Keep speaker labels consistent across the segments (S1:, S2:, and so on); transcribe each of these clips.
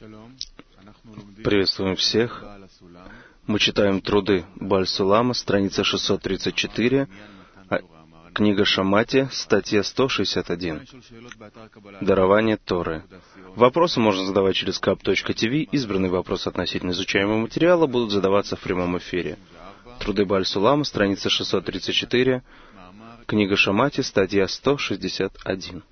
S1: Приветствуем всех. Мы читаем труды Бааль-Сулама, страница 634, книга Шамати, статья 161. Дарование Торы. Вопросы можно задавать через kap.tv. Избранные вопросы относительно изучаемого материала будут задаваться в прямом эфире. Труды Бааль-Сулама, страница 634, книга Шамати, статья 161.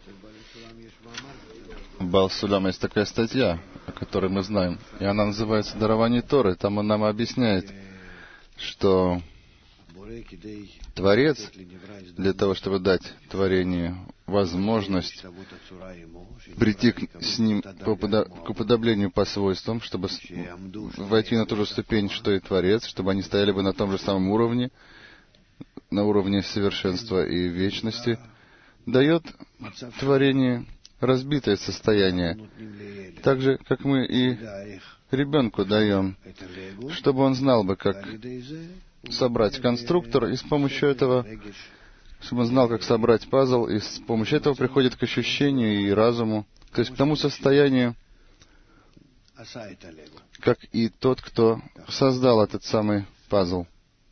S2: У Бааль-Сулама есть такая статья, о которой мы знаем, и она называется «Дарование Торы». Там он нам объясняет, что Творец, для того, чтобы дать творению возможность прийти с ним к уподоблению по свойствам, чтобы войти на ту же ступень, что и Творец, чтобы они стояли бы на том же самом уровне, на уровне совершенства и вечности, дает творение разбитое состояние, так же, как мы и ребенку даем, чтобы он знал бы, как собрать конструктор, и с помощью этого, чтобы он знал, как собрать пазл, и с помощью этого приходит к ощущению и разуму, то есть к тому состоянию, как и тот, кто создал этот самый пазл.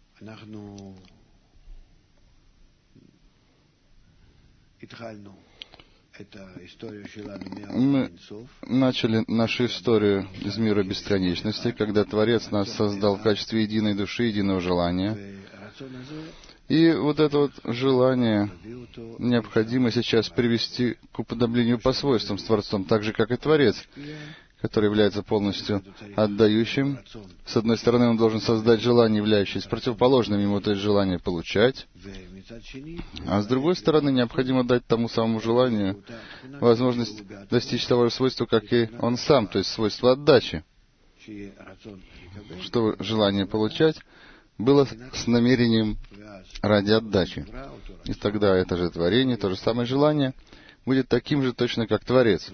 S2: Мы начали нашу историю из мира бесконечности, когда Творец нас создал в качестве единой души, единого желания. И вот это вот желание необходимо сейчас привести к уподоблению по свойствам с Творцом, так же, как и Творец, который является полностью отдающим. С одной стороны, он должен создать желание, являющееся противоположным ему, то есть желание получать. А с другой стороны, необходимо дать тому самому желанию возможность достичь того же свойства, как и он сам, то есть свойство отдачи. Чтобы желание получать было с намерением ради отдачи. И тогда это же творение, то же самое желание будет таким же точно, как Творец.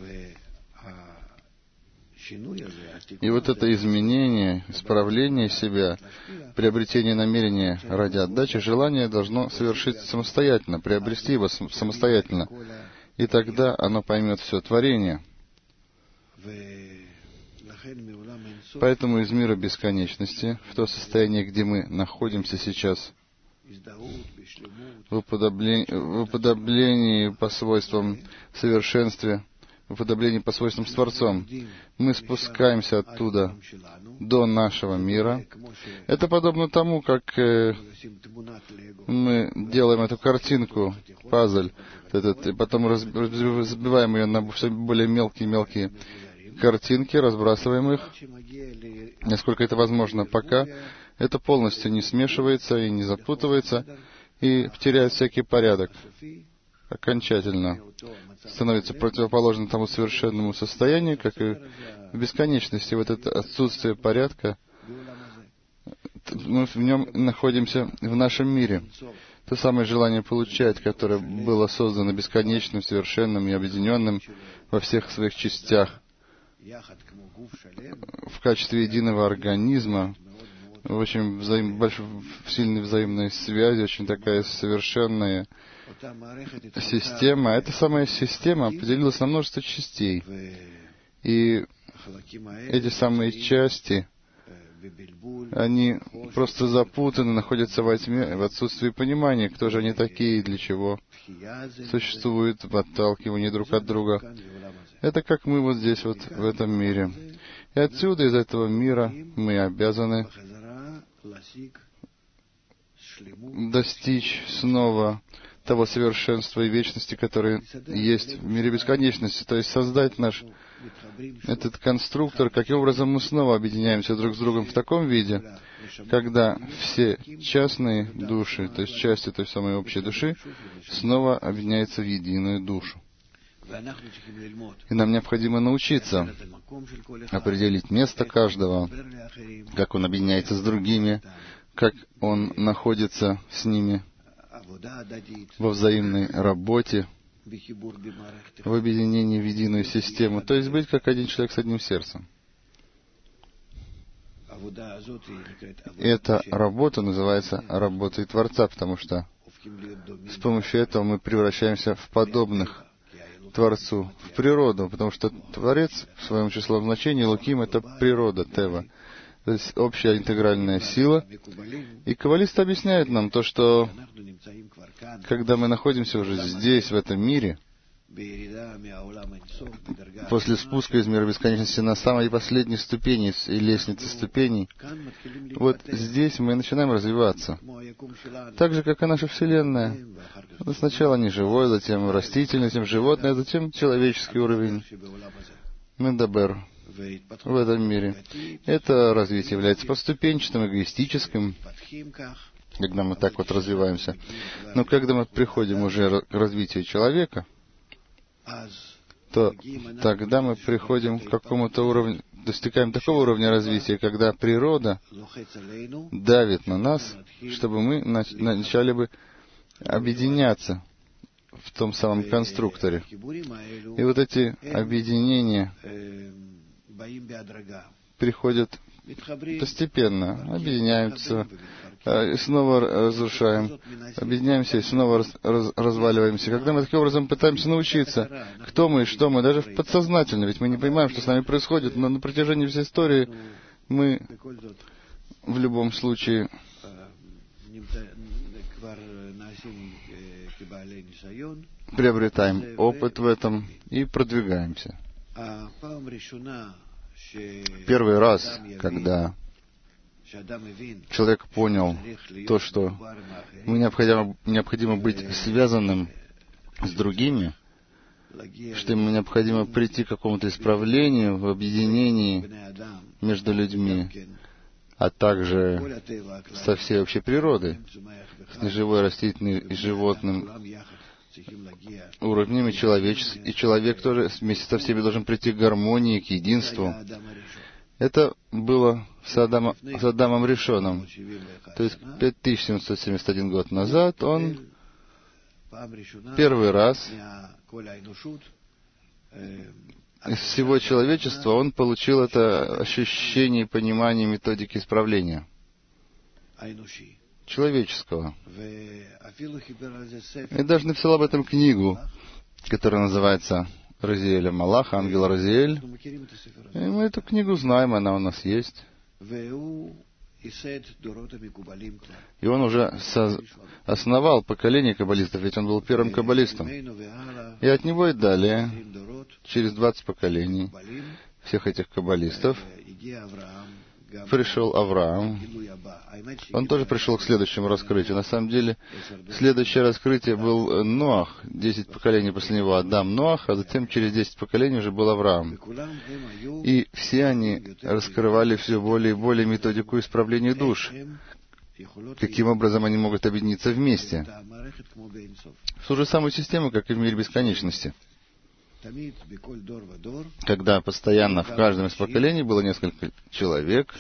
S2: И вот это изменение, исправление себя, приобретение намерения ради отдачи, желание должно совершить самостоятельно, приобрести его самостоятельно. И тогда оно поймет все творение. Поэтому из мира бесконечности, в то состояние, где мы находимся сейчас, в уподоблении по свойствам совершенстве, в уподоблении по свойствам с Творцом, мы спускаемся оттуда до нашего мира. Это подобно тому, как мы делаем эту картинку, пазл, и потом разбиваем ее на все более мелкие картинки, разбрасываем их, насколько это возможно, пока это полностью не смешивается и не запутывается, и теряет всякий порядок. Окончательно становится противоположным тому совершенному состоянию, как и в бесконечности. Вот это отсутствие порядка, мы в нем находимся в нашем мире. То самое желание получать, которое было создано бесконечным, совершенным и объединенным во всех своих частях, в качестве единого организма, в очень сильной взаимной связи, очень такая совершенная система. Эта самая система поделилась на множество частей. И эти самые части, они просто запутаны, находятся во тьме, в отсутствии понимания, кто же они такие и для чего существуют в отталкивании друг от друга. Это как мы вот здесь, вот в этом мире. И отсюда, из этого мира, мы обязаны достичь снова того совершенства и вечности, которое есть в мире бесконечности, то есть создать наш этот конструктор, каким образом мы снова объединяемся друг с другом в таком виде, когда все частные души, то есть части той самой общей души, снова объединяются в единую душу. И нам необходимо научиться определить место каждого, как он объединяется с другими, как он находится с ними во взаимной работе, в объединении в единую систему, то есть быть как один человек с одним сердцем. Эта работа называется работой Творца, потому что с помощью этого мы превращаемся в подобных Творцу, в природу, потому что Творец в своем числовом значении, Элоким — это природа, Тева, то есть общая интегральная сила. И каббалисты объясняют нам то, что когда мы находимся уже здесь, в этом мире, после спуска из мира бесконечности на самой последней ступени и лестнице ступеней, вот здесь мы начинаем развиваться. Так же, как и наша Вселенная. Сначала неживой, затем растительный, затем животное, затем человеческий уровень. Медабер в этом мире. Это развитие является поступенчатым, эгоистическим, когда мы так вот развиваемся. Но когда мы приходим уже к развитию человека, то тогда мы приходим к какому-то уровню, достигаем такого уровня развития, когда природа давит на нас, чтобы мы начали бы объединяться в том самом конструкторе. И вот эти объединения приходят постепенно, объединяемся, и снова разрушаем, объединяемся и снова разваливаемся. Когда мы таким образом пытаемся научиться, кто мы и что мы, даже подсознательно, ведь мы не понимаем, что с нами происходит, но на протяжении всей истории мы в любом случае приобретаем опыт в этом и продвигаемся. Первый раз, когда человек понял то, что ему необходимо быть связанным с другими, что ему необходимо прийти к какому-то исправлению в объединении между людьми, а также со всей общей природой, с неживой, растительной и животным уровнем, и человек тоже вместе со всеми должен прийти к гармонии, к единству. Это было с Адамом Ришоном. То есть 5771 год назад он первый раз из всего человечества он получил это ощущение и понимание методики исправления человеческого. И даже написал об этом книгу, которая называется «Разиэля Малах», «Ангел Разиэль». И мы эту книгу знаем, она у нас есть. И он уже основал поколение каббалистов, ведь он был первым каббалистом. И от него и далее, через 20 поколений всех этих каббалистов, пришел Авраам. Он тоже пришел к следующему раскрытию. На самом деле, следующее раскрытие был Ноах. 10 поколений после него Адам, Ноах, а затем через 10 поколений уже был Авраам. И все они раскрывали все более и более методику исправления душ. Каким образом они могут объединиться вместе. В ту же самую систему, как и в мире бесконечности. Когда постоянно в каждом из поколений было несколько человек,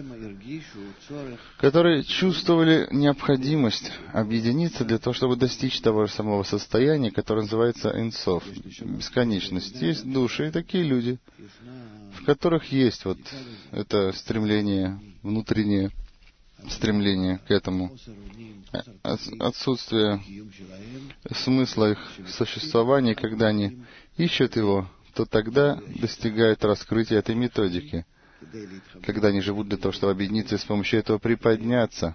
S2: которые чувствовали необходимость объединиться для того, чтобы достичь того же самого состояния, которое называется Эйн-Соф, бесконечность. Есть души и такие люди, в которых есть вот это стремление, внутреннее стремление к этому, отсутствие смысла их существования, когда они ищут его, то тогда достигают раскрытия этой методики, когда они живут для того, чтобы объединиться и с помощью этого приподняться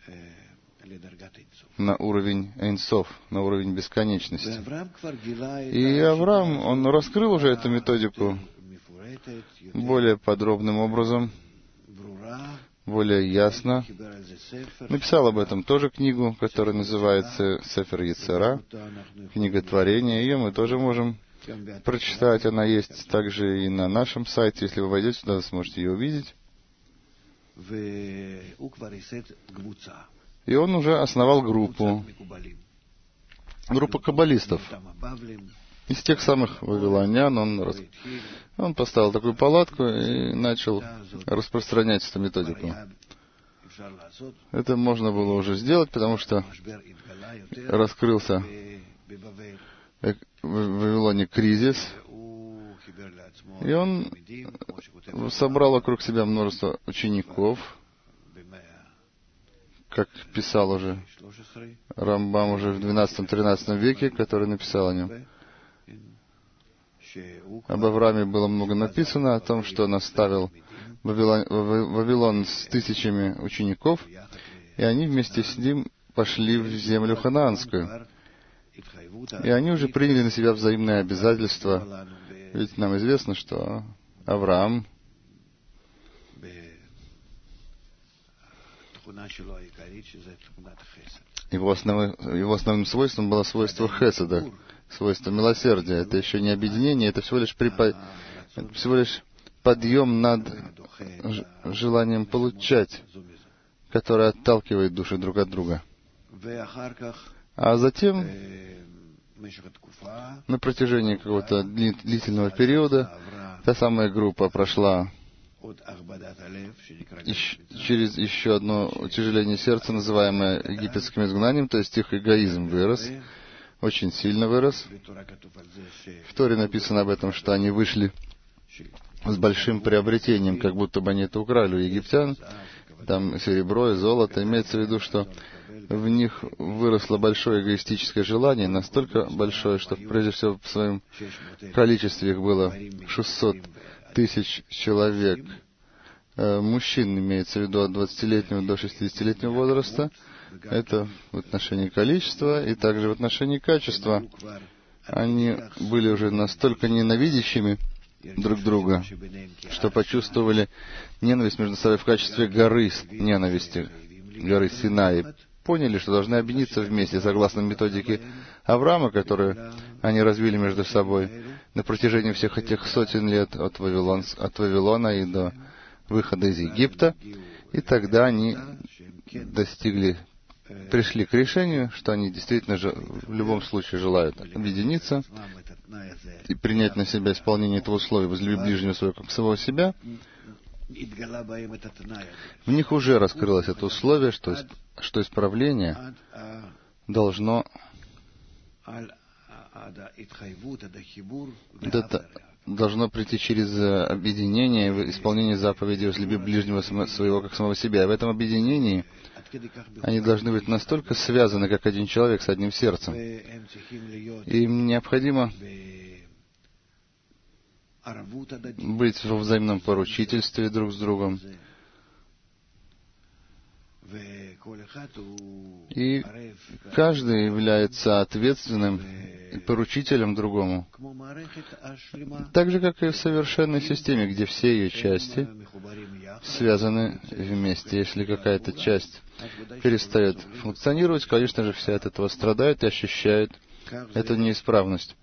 S2: на уровень Эйн-Соф, на уровень бесконечности. И Авраам, он раскрыл уже эту методику более подробным образом, более ясно. Написал об этом тоже книгу, которая называется «Сефер Йецера», книга творения. Ее мы тоже можем прочитать. Она есть также и на нашем сайте. Если вы войдете туда, вы сможете ее увидеть. И он уже основал группу каббалистов. Из тех самых вавилонян он поставил такую палатку и начал распространять эту методику. Это можно было уже сделать, потому что раскрылся в Вавилоне кризис, и он собрал вокруг себя множество учеников, как писал уже Рамбам уже в 12-13 веке, который написал о нем. Об Аврааме было много написано, о том, что он оставил Вавилон с тысячами учеников, и они вместе с ним пошли в землю ханаанскую. И они уже приняли на себя взаимные обязательства. Ведь нам известно, что Авраам его основным свойством было свойство хеседа, свойство милосердия. Это еще не объединение, это всего лишь подъем над желанием получать, которое отталкивает души друг от друга. А затем, на протяжении какого-то длительного периода, та самая группа прошла через еще одно утяжеление сердца, называемое египетским изгнанием, то есть их эгоизм вырос, очень сильно вырос. В Торе написано об этом, что они вышли с большим приобретением, как будто бы они это украли у египтян, там серебро и золото. Имеется в виду, что в них выросло большое эгоистическое желание, настолько большое, что прежде всего в своем количестве их было 600 тысяч человек. Мужчин имеется в виду от 20-летнего до 60-летнего возраста. Это в отношении количества и также в отношении качества. Они были уже настолько ненавидящими друг друга, что почувствовали ненависть между собой в качестве горы ненависти, горы Синай. Поняли, что должны объединиться вместе, согласно методике Авраама, которую они развили между собой на протяжении всех этих сотен лет от Вавилона и до выхода из Египта. И тогда они пришли к решению, что они действительно в любом случае желают объединиться и принять на себя исполнение этого условия: возлюби ближнего своего как самого себя. В них уже раскрылось это условие, что исправление должно прийти через объединение и исполнение заповедей «возлюби ближнего своего как самого себя». И в этом объединении они должны быть настолько связаны, как один человек с одним сердцем. И им необходимо быть во взаимном поручительстве друг с другом. И каждый является ответственным и поручителем другому. Так же, как и в совершенной системе, где все ее части связаны вместе. Если какая-то часть перестает функционировать, конечно же, все от этого страдают и ощущают эту неисправность.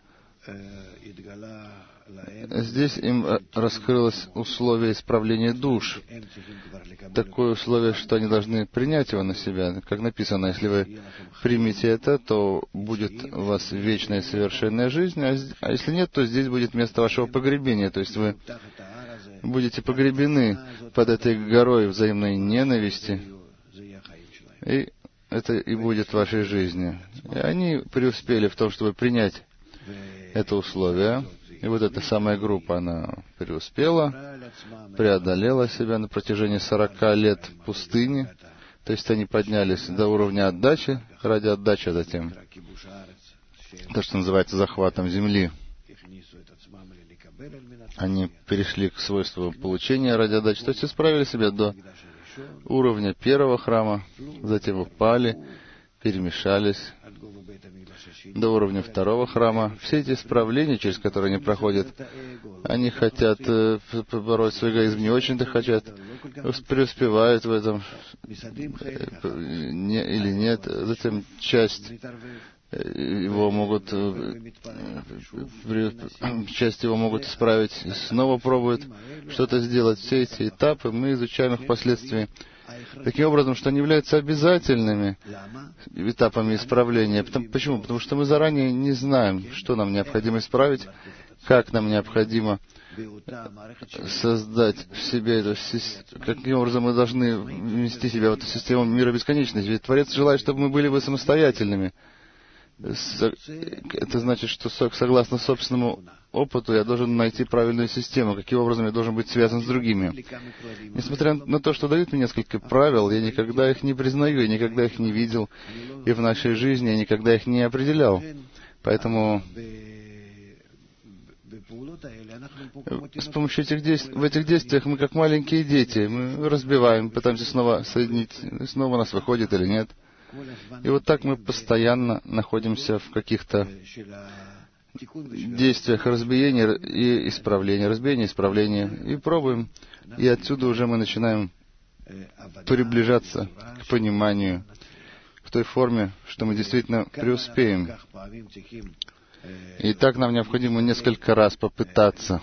S2: Здесь им раскрылось условие исправления душ. Такое условие, что они должны принять его на себя. Как написано, если вы примете это, то будет у вас вечная и совершенная жизнь, а если нет, то здесь будет место вашего погребения. То есть вы будете погребены под этой горой взаимной ненависти, и это и будет в вашей жизни. И они преуспели в том, чтобы принять это условие. И вот эта самая группа, она преуспела, преодолела себя на протяжении 40 лет в пустыне. То есть они поднялись до уровня отдачи, ради отдачи, а затем то, что называется захватом земли. Они перешли к свойству получения ради отдачи, то есть исправили себя до уровня первого храма, затем упали, перемешались до уровня второго храма. Все эти исправления, через которые они проходят, они хотят побороть свой эгоизм, не очень-то хотят, преуспевают в этом или нет. Затем часть его могут исправить и снова пробуют что-то сделать. Все эти этапы мы изучаем их впоследствии таким образом, что они являются обязательными этапами исправления. Почему? Потому что мы заранее не знаем, что нам необходимо исправить, как нам необходимо создать в себе эту систему, каким образом мы должны ввести себя в эту систему мира бесконечности. Ведь Творец желает, чтобы мы были бы самостоятельными. Это значит, что согласно собственному опыту я должен найти правильную систему, каким образом я должен быть связан с другими. Несмотря на то, что дают мне несколько правил, я никогда их не признаю, я никогда их не видел, и в нашей жизни я никогда их не определял. Поэтому с помощью этих действий, в этих действиях мы как маленькие дети, мы разбиваем, пытаемся снова соединить, снова у нас выходит или нет. И вот так мы постоянно находимся в каких-то действиях разбиения и исправления, разбиения и исправления, и пробуем. И отсюда уже мы начинаем приближаться к пониманию, к той форме, что мы действительно преуспеем. И так нам необходимо несколько раз попытаться,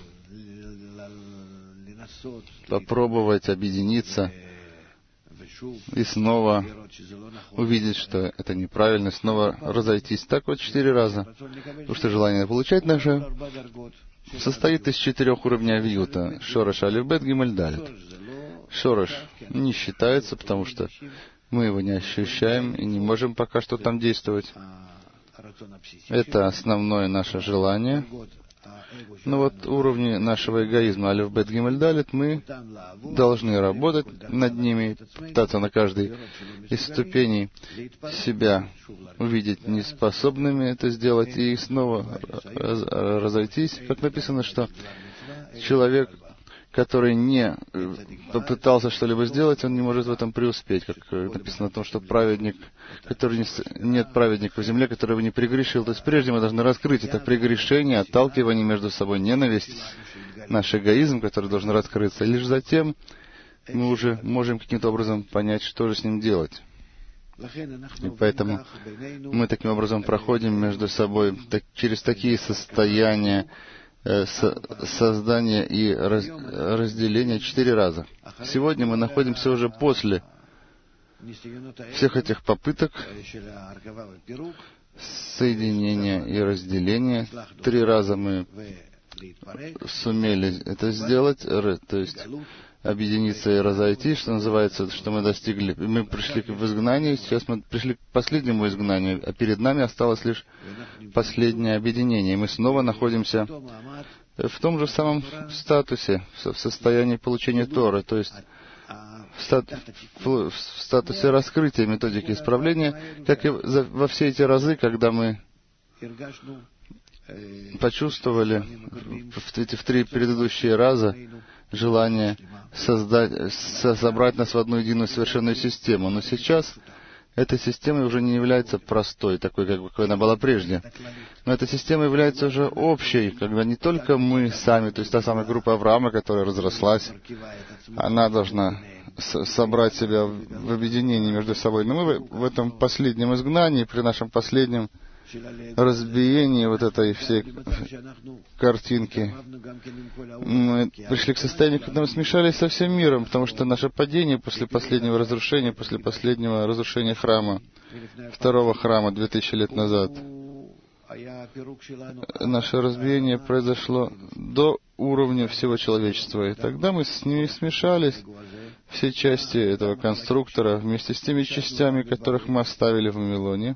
S2: попробовать объединиться и снова увидеть, что это неправильно, снова разойтись. Так вот 4 раза. Потому что желание получать наше состоит из 4 уровней авиюта. Шорош, алиф, бет, гимель, далет. Шорош не считается, потому что мы его не ощущаем и не можем пока что там действовать. Это основное наше желание. Но вот уровни нашего эгоизма, алиф, бет, гимель, далет, мы должны работать над ними, пытаться на каждой из ступеней себя увидеть неспособными это сделать и снова разойтись. Как написано, что человек, который не попытался что-либо сделать, он не может в этом преуспеть. Как написано о том, что праведник, который нет праведника в земле, который бы не прегрешил. То есть прежде мы должны раскрыть это прегрешение, отталкивание между собой, ненависть, наш эгоизм, который должен раскрыться. И лишь затем мы уже можем каким-то образом понять, что же с ним делать. И поэтому мы таким образом проходим между собой через такие состояния, создание и разделение 4 раза. Сегодня мы находимся уже после всех этих попыток соединения и разделения. 3 раза мы сумели это сделать, то есть объединиться и разойтись, что называется, что мы достигли. Мы пришли в изгнание, сейчас мы пришли к последнему изгнанию, а перед нами осталось лишь последнее объединение. И мы снова находимся в том же самом статусе, в состоянии получения Торы, то есть в статусе раскрытия методики исправления, как и во все эти разы, когда мы почувствовали в эти 3 предыдущие раза желание собрать нас в одну единую совершенную систему. Но сейчас эта система уже не является простой, такой, какой она была прежде. Но эта система является уже общей, когда не только мы сами, то есть та самая группа Авраама, которая разрослась, она должна собрать себя в объединении между собой. Но мы в этом последнем изгнании, при нашем последнем разбиении вот этой всей картинки, мы пришли к состоянию, когда мы смешались со всем миром, потому что наше падение после последнего разрушения, после последнего разрушения храма, 2-го храма 2000 лет назад, наше разбиение произошло до уровня всего человечества. И тогда мы с ними смешались, все части этого конструктора, вместе с теми частями, которых мы оставили в Вавилоне,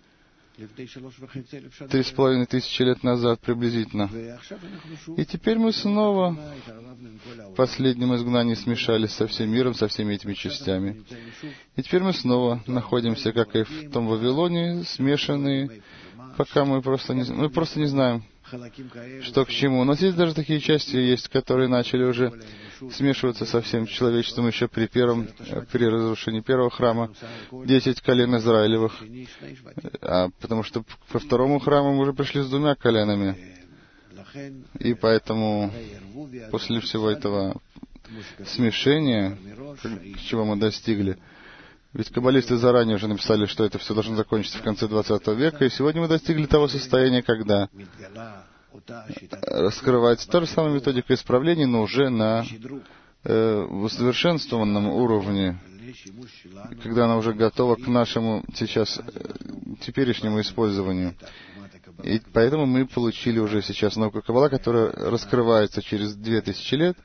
S2: 3500 лет назад приблизительно. И теперь мы снова в последнем изгнании смешались со всем миром, со всеми этими частями. И теперь мы снова находимся, как и в том Вавилоне, смешанные, пока мы просто не знаем, что к чему. У нас есть даже такие части, есть, которые начали уже смешиваться со всем человечеством еще при разрушении 1-го храма, 10 колен Израилевых, потому что по 2-му храму мы уже пришли с 2 коленами. И поэтому после всего этого смешения, чего мы достигли, ведь каббалисты заранее уже написали, что это все должно закончиться в конце 20 века, и сегодня мы достигли того состояния, когда раскрывается та же самая методика исправления, но уже на усовершенствованном уровне, когда она уже готова к нашему теперешнему использованию. И поэтому мы получили уже сейчас науку Каббала, которая раскрывается через 2000 лет,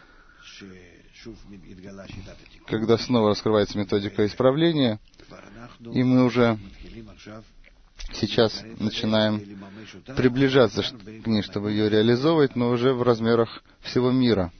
S2: когда снова раскрывается методика исправления, и мы уже сейчас начинаем приближаться к ней, чтобы ее реализовывать, но уже в размерах всего мира.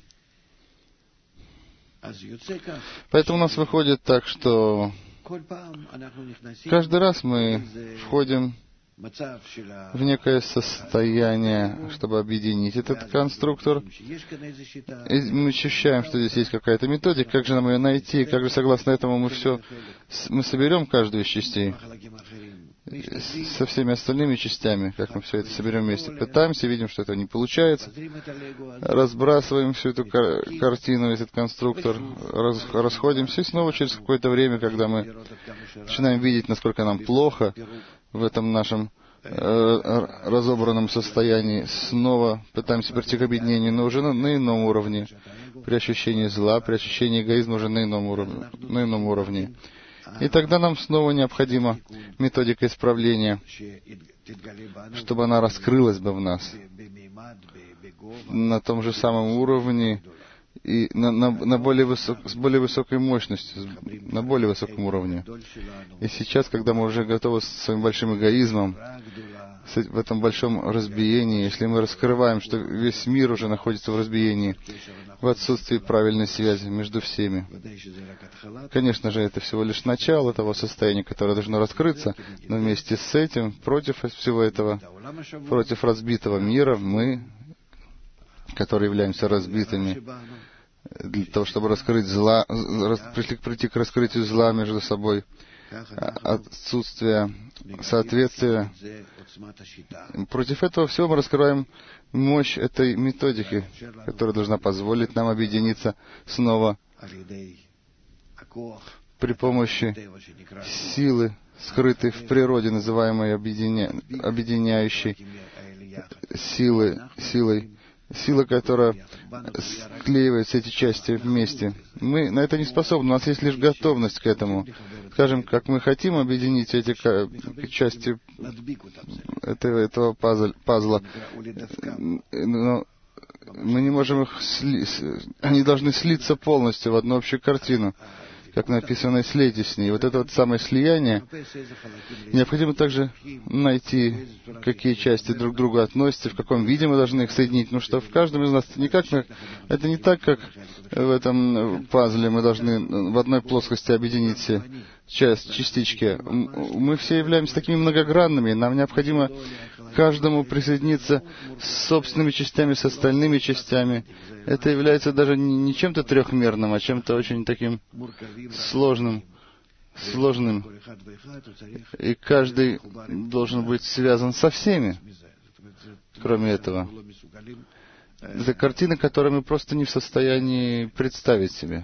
S2: Поэтому у нас выходит так, что каждый раз мы входим в некое состояние, чтобы объединить этот конструктор. И мы ощущаем, что здесь есть какая-то методика, как же нам ее найти, как же согласно этому мы соберем каждую из частей со всеми остальными частями, как мы все это соберем вместе. Пытаемся, видим, что это не получается. Разбрасываем всю эту картину, этот конструктор, расходимся, и снова через какое-то время, когда мы начинаем видеть, насколько нам плохо в этом нашем разобранном состоянии, снова пытаемся прийти к объединению, но уже на ином уровне, при ощущении зла, при ощущении эгоизма уже на ином уровне. И тогда нам снова необходима методика исправления, чтобы она раскрылась бы в нас на том же самом уровне и с более высокой мощностью, на более высоком уровне. И сейчас, когда мы уже готовы с своим большим эгоизмом, в этом большом разбиении, если мы раскрываем, что весь мир уже находится в разбиении, в отсутствии правильной связи между всеми. Конечно же, это всего лишь начало того состояния, которое должно раскрыться, но вместе с этим, против всего этого, против разбитого мира, мы, которые являемся разбитыми, для того, чтобы раскрыть зла, прийти к раскрытию зла между собой, отсутствие соответствия. Против этого всего мы раскрываем мощь этой методики, которая должна позволить нам объединиться снова при помощи силы, скрытой в природе, называемой объединяющей силой, которая склеивает все эти части вместе. Мы на это не способны, у нас есть лишь готовность к этому. Скажем, как мы хотим объединить эти части этого пазла, но мы не можем их они должны слиться полностью в одну общую картину, как написано, «слейтесь с ней». Вот это вот самое слияние. Необходимо также найти, какие части друг к другу относятся, в каком виде мы должны их соединить. Ну что в каждом из нас это не так, как в этом пазле мы должны в одной плоскости объединить все частички. Мы все являемся такими многогранными. Нам необходимо каждому присоединиться с собственными частями, с остальными частями. Это является даже не чем-то трехмерным, а чем-то очень таким сложным. И каждый должен быть связан со всеми, кроме этого. Это картина, которую мы просто не в состоянии представить себе.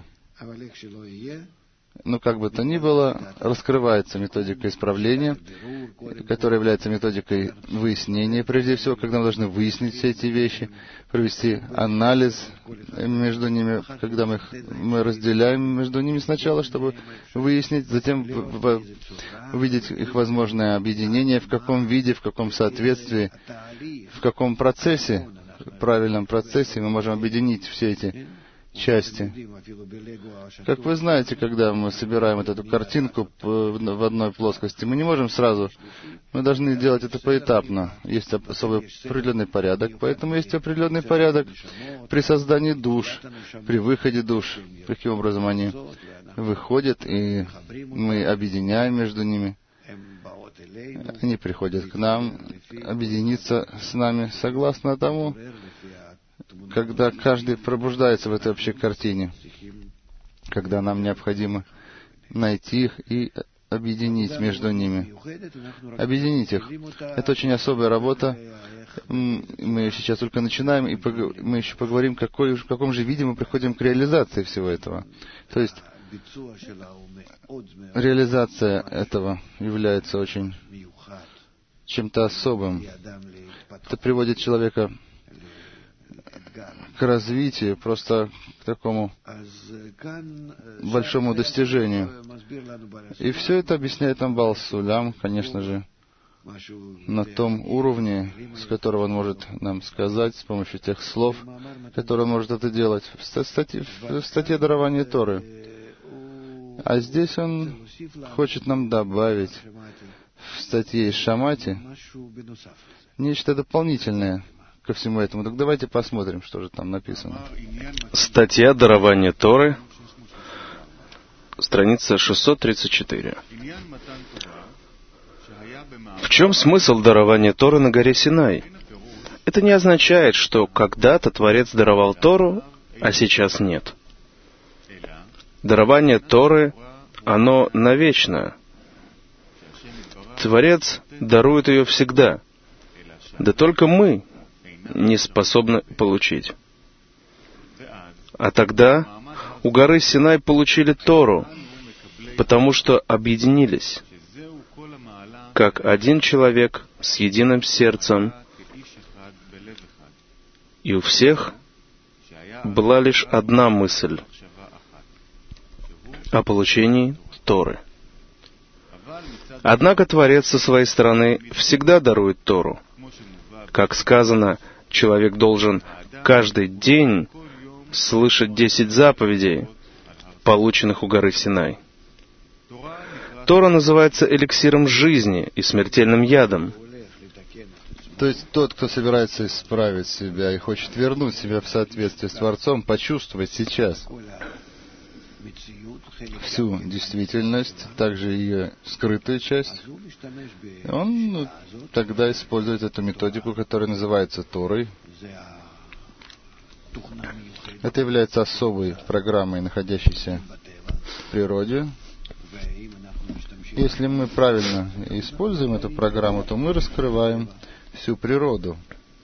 S2: Но как бы то ни было, раскрывается методика исправления, которая является методикой выяснения, прежде всего, когда мы должны выяснить все эти вещи, провести анализ между ними, когда мы разделяем между ними сначала, чтобы выяснить, затем увидеть их возможное объединение, в каком виде, в каком соответствии, в каком процессе, в правильном процессе мы можем объединить все эти части. Как вы знаете, когда мы собираем эту картинку в одной плоскости, мы не можем сразу, мы должны делать это поэтапно. Есть особый определенный порядок, поэтому есть определенный порядок при создании душ, при выходе душ. Каким образом они выходят, и мы объединяем между ними. Они приходят к нам, объединиться с нами согласно тому, когда каждый пробуждается в этой общей картине, когда нам необходимо найти их и объединить между ними. Объединить их. Это очень особая работа. Мы сейчас только начинаем, и мы еще поговорим, в каком же виде мы приходим к реализации всего этого. То есть, реализация этого является очень чем-то особым. Это приводит человека к развитию, просто к такому большому достижению. И все это объясняет нам Баал Сулам, конечно же, на том уровне, с которого он может нам сказать, с помощью тех слов, которые он может это делать, в статье дарования Торы. А здесь он хочет нам добавить в статье из Шамати нечто дополнительное ко всему этому. Так давайте посмотрим, что же там написано.
S1: Статья «Дарование Торы», страница 634. В чем смысл дарования Торы на горе Синай? Это не означает, что когда-то Творец даровал Тору, а сейчас нет. Дарование Торы, оно навечно. Творец дарует ее всегда. Да только мы не способны получить. А тогда у горы Синай получили Тору, потому что объединились, как один человек с единым сердцем, и у всех была лишь одна мысль о получении Торы. Однако Творец со своей стороны всегда дарует Тору. Как сказано, человек должен каждый день слышать 10 заповедей, полученных у горы Синай. Тора называется эликсиром жизни и смертельным ядом.
S2: То есть тот, кто собирается исправить себя и хочет вернуть себя в соответствие с Творцом, почувствовать сейчас всю действительность, также ее скрытую часть, он тогда использует эту методику, которая называется Торой. Это является особой программой, находящейся в природе. Если мы правильно используем эту программу, то мы раскрываем всю природу.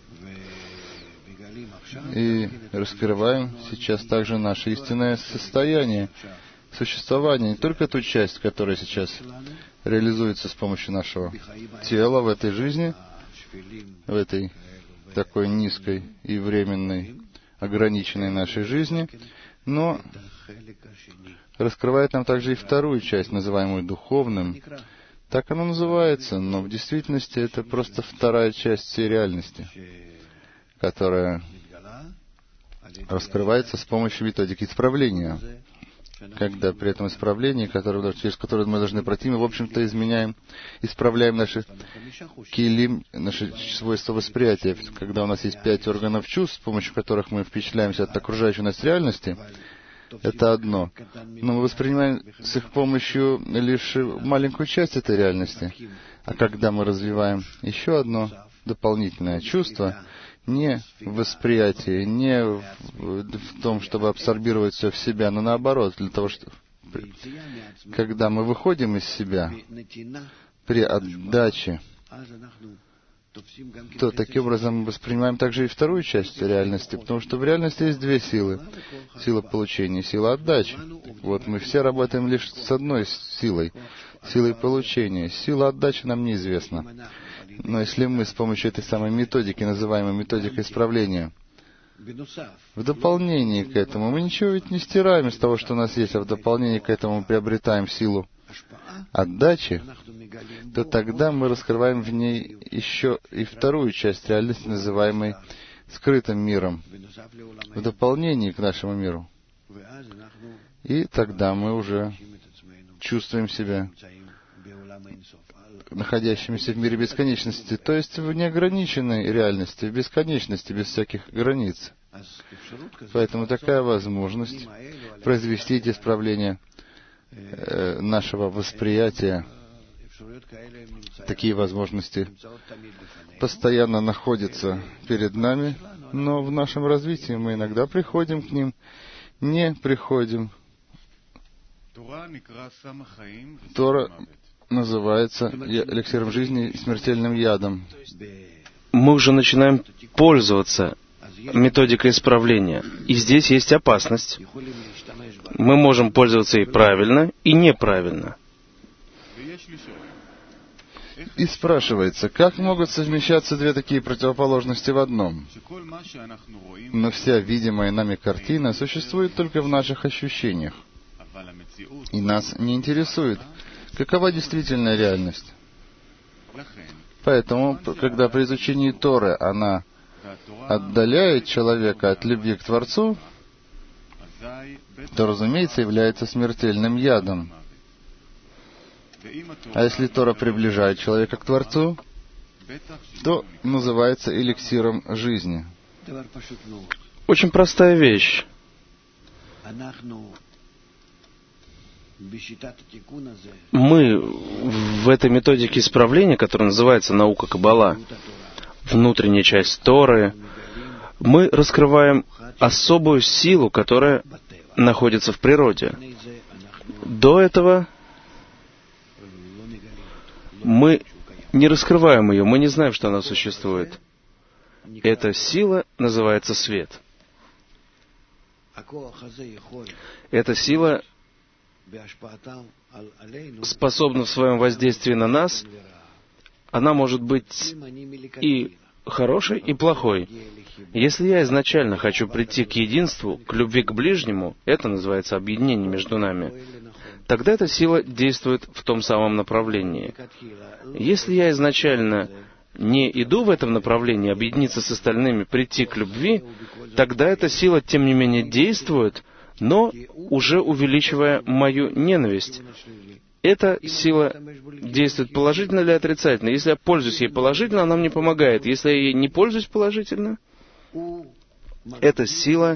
S2: И раскрываем сейчас также наше истинное состояние, существование, не только ту часть, которая сейчас реализуется с помощью нашего тела в этой жизни, в этой такой низкой и временной, ограниченной нашей жизни, но раскрывает нам также и вторую часть, называемую духовным. Так оно называется, но в действительности это просто вторая часть всей реальности, которая раскрывается с помощью методики исправления. Когда при этом исправлении, через которое мы должны пройти, мы, в общем-то, исправляем наши килим, наши свойства восприятия. Когда у нас есть 5 органов чувств, с помощью которых мы впечатляемся от окружающей нас реальности, это одно. Но мы воспринимаем с их помощью лишь маленькую часть этой реальности. А когда мы развиваем еще одно дополнительное чувство, не в восприятии, не в том, чтобы абсорбировать все в себя, но наоборот, для того, чтобы когда мы выходим из себя при отдаче, то таким образом мы воспринимаем также и вторую часть реальности, потому что в реальности есть 2 силы. Сила получения и сила отдачи. Вот мы все работаем лишь с одной силой получения. Сила отдачи нам неизвестна. Но если мы с помощью этой самой методики, называемой методикой исправления, в дополнение к этому, мы ничего ведь не стираем из того, что у нас есть, а в дополнение к этому мы приобретаем силу отдачи, то тогда мы раскрываем в ней еще и вторую часть реальности, называемой скрытым миром, в дополнение к нашему миру. И тогда мы уже чувствуем себя находящимися в мире бесконечности, то есть в неограниченной реальности, в бесконечности, без всяких границ. Поэтому такая возможность произвести эти исправления нашего восприятия, такие возможности постоянно находятся перед нами, но в нашем развитии мы иногда приходим к ним, не приходим. Тора называется эликсиром жизни и смертельным ядом.
S1: Мы уже начинаем пользоваться методикой исправления. И здесь есть опасность. Мы можем пользоваться и правильно, и неправильно.
S2: И спрашивается, как могут совмещаться 2 такие противоположности в одном? Но вся видимая нами картина существует только в наших ощущениях. И нас не интересует, какова действительная реальность. Поэтому, когда при изучении Торы она отдаляет человека от любви к Творцу, то, разумеется, является смертельным ядом. А если Тора приближает человека к Творцу, то называется эликсиром жизни.
S1: Очень простая вещь. мы в этой методике исправления, которая называется наука Каббала, внутренняя часть Торы, мы раскрываем особую силу, которая находится в природе. До этого мы не раскрываем ее, мы не знаем, что она существует. Эта сила называется свет. Эта сила способна в своем воздействии на нас, она может быть и хорошей, и плохой. Если я изначально хочу прийти к единству, к любви к ближнему, это называется объединение между нами, тогда эта сила действует в том самом направлении. Если я изначально не иду в этом направлении, объединиться с остальными, прийти к любви, тогда эта сила, тем не менее, действует, но уже увеличивая мою ненависть. Эта сила действует положительно или отрицательно. Если я пользуюсь ей положительно, она мне помогает. Если я ей не пользуюсь положительно, эта сила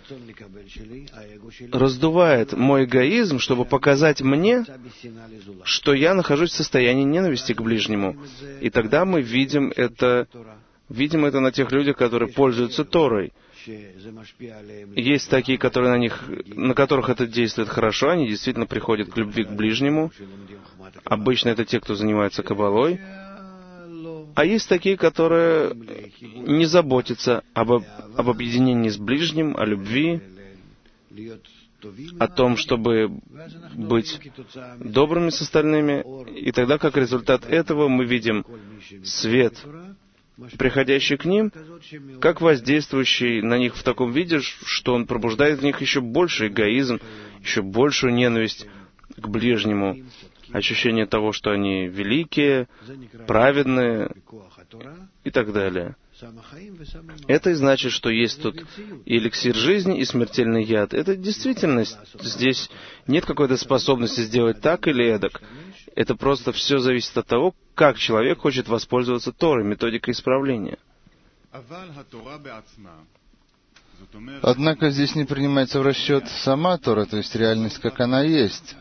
S1: раздувает мой эгоизм, чтобы показать мне, что я нахожусь в состоянии ненависти к ближнему. И тогда мы видим это на тех людях, которые пользуются Торой. Есть такие, на которых это действует хорошо, они действительно приходят к любви к ближнему. Обычно это те, кто занимается каббалой. А есть такие, которые не заботятся об объединении с ближним, о любви, о том, чтобы быть добрыми с остальными. И тогда, как результат этого, мы видим свет, приходящий к ним, как воздействующий на них в таком виде, что он пробуждает в них еще больше эгоизм, еще большую ненависть к ближнему, ощущение того, что они великие, праведные и так далее. Это и значит, что есть тут и эликсир жизни, и смертельный яд. Это действительность. Здесь нет какой-то способности сделать так или эдак. Это просто все зависит от того, как человек хочет воспользоваться Торой, методикой исправления.
S2: Однако здесь не принимается в расчет сама Тора, то есть реальность, как она есть.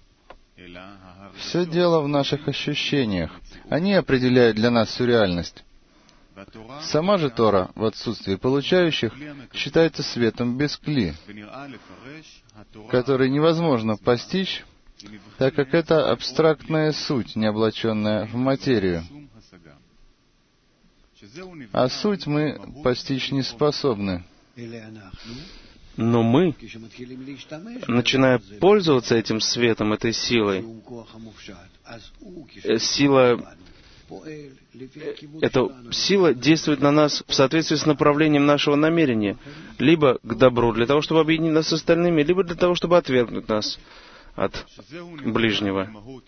S2: Все дело в наших ощущениях. Они определяют для нас всю реальность. Сама же Тора, в отсутствии получающих, считается светом без кли, который невозможно постичь, так как это абстрактная суть, не облаченная в материю. А суть мы постичь не способны.
S1: Но мы, начиная пользоваться этим светом, этой силой, эта сила действует на нас в соответствии с направлением нашего намерения, либо к добру, для того, чтобы объединить нас с остальными, либо для того, чтобы отвергнуть нас от ближнего.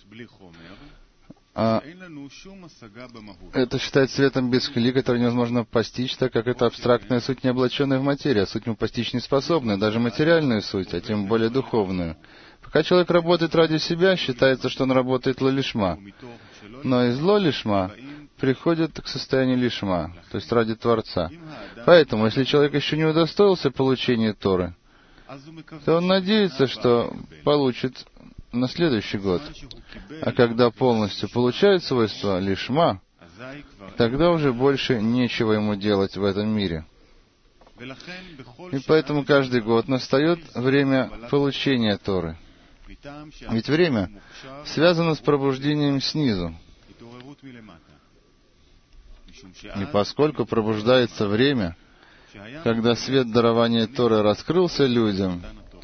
S2: Это считается светом без кли, который невозможно постичь, так как это абстрактная суть, не облаченная в материю, а суть мы постичь не способны, даже материальную суть, а тем более духовную. Пока человек работает ради себя, считается, что он работает ло-лишма. Но из ло-лишма приходит к состоянию лишма, то есть ради Творца. Поэтому, если человек еще не удостоился получения Торы, то он надеется, что получит на следующий год. А когда полностью получает свойства лишма, тогда уже больше нечего ему делать в этом мире. И поэтому каждый год настает время получения Торы. Ведь время связано с пробуждением снизу. И поскольку пробуждается время, когда свет дарования Торы раскрылся людям,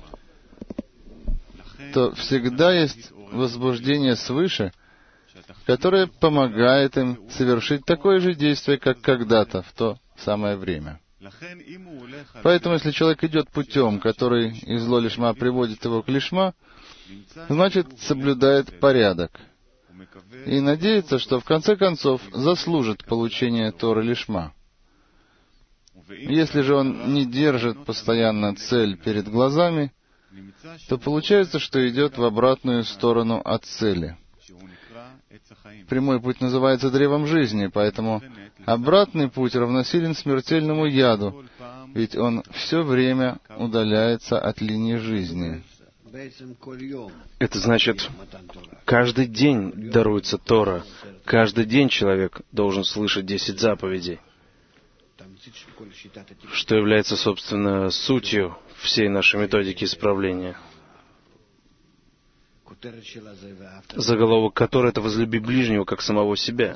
S2: то всегда есть возбуждение свыше, которое помогает им совершить такое же действие, как когда-то, в то самое время. Поэтому, если человек идет путем, который из ло-лишма приводит его к лишма, значит, соблюдает порядок. И надеется, что в конце концов заслужит получение Торы лишма. Если же он не держит постоянно цель перед глазами, то получается, что идет в обратную сторону от цели. Прямой путь называется древом жизни, поэтому обратный путь равносилен смертельному яду, ведь он все время удаляется от линии жизни.
S1: Это значит, каждый день даруется Тора. Каждый день человек должен слышать 10 заповедей, что является, собственно, сутью всей нашей методики исправления. Заголовок которой — это «Возлюби ближнего, как самого себя».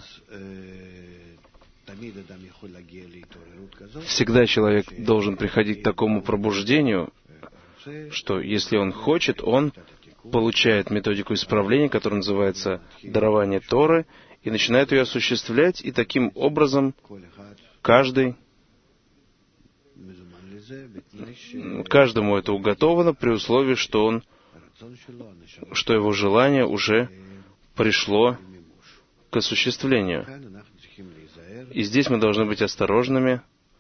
S1: Всегда человек должен приходить к такому пробуждению, что если он хочет, он получает методику исправления, которая называется дарование Торы, и начинает ее осуществлять, и таким образом каждому это уготовано при условии, что его желание уже пришло к осуществлению. И здесь мы должны быть осторожными,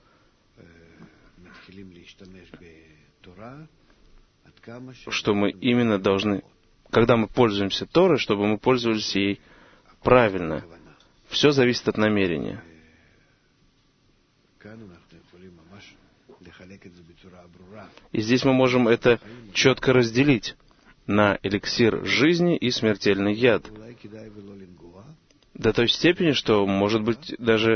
S1: что мы именно должны, когда мы пользуемся Торой, чтобы мы пользовались ей правильно. Все зависит от намерения. И здесь мы можем это четко разделить на эликсир жизни и смертельный яд. До той степени, что, может быть, даже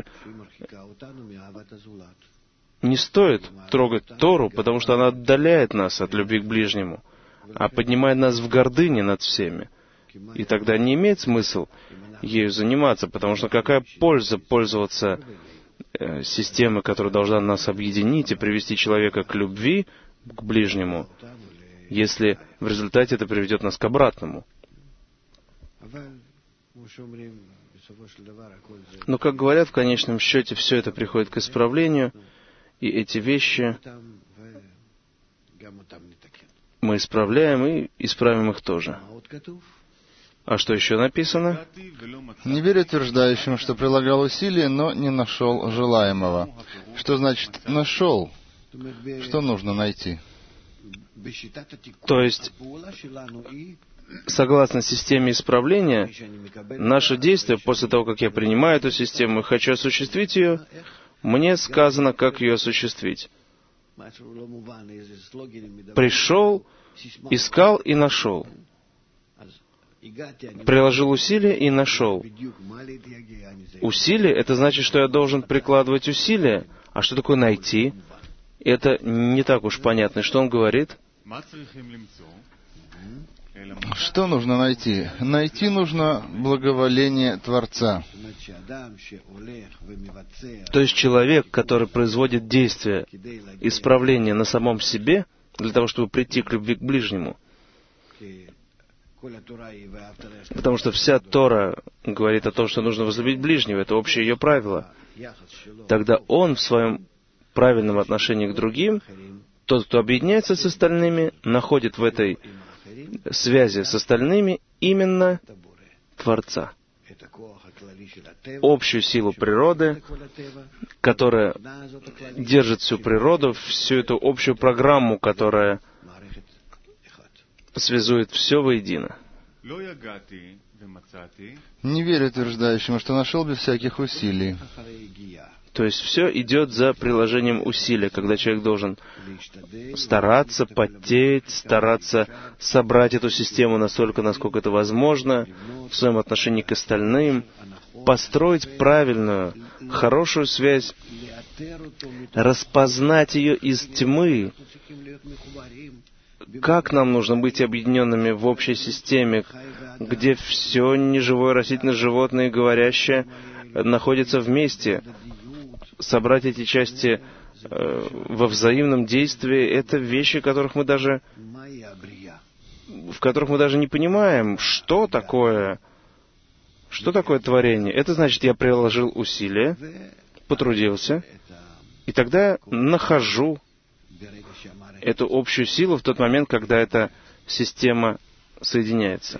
S1: не стоит трогать Тору, потому что она отдаляет нас от любви к ближнему, а поднимает нас в гордыне над всеми. И тогда не имеет смысла ею заниматься, потому что какая польза пользоваться системой, которая должна нас объединить и привести человека к любви к ближнему, если в результате это приведет нас к обратному. Но, как говорят, в конечном счете все это приходит к исправлению, и эти вещи мы исправляем и исправим их тоже. А что еще написано?
S2: Не верь утверждающим, что прилагал усилия, но не нашел желаемого. Что значит «нашел»? Что нужно найти?
S1: То есть, согласно системе исправления, наше действие, после того, как я принимаю эту систему и хочу осуществить ее, мне сказано, как ее осуществить. Пришел, искал и нашел. Приложил усилия и нашел. Усилие — это значит, что я должен прикладывать усилия. А что такое найти? Это не так уж понятно. Что он говорит?
S2: Что нужно найти? Найти нужно благоволение Творца.
S1: То есть человек, который производит действие исправления на самом себе, для того, чтобы прийти к любви к ближнему. Потому что вся Тора говорит о том, что нужно возлюбить ближнего, это общее ее правило. Тогда он в своем правильном отношении к другим, тот, кто объединяется с остальными, находит в этой связи с остальными именно Творца. Общую силу природы, которая держит всю природу, всю эту общую программу, которая связует все воедино.
S2: Не верь утверждающим, что нашел без всяких усилий.
S1: То есть все идет за приложением усилия, когда человек должен стараться, потеть, стараться собрать эту систему настолько, насколько это возможно, в своем отношении к остальным, построить правильную, хорошую связь, распознать ее из тьмы. Как нам нужно быть объединенными в общей системе, где все неживое, растительное, животное и говорящее находятся вместе? Собрать эти части во взаимном действии — это вещи, в которых мы даже не понимаем, что такое творение. Это значит, я приложил усилия, потрудился, и тогда нахожу эту общую силу в тот момент, когда эта система соединяется.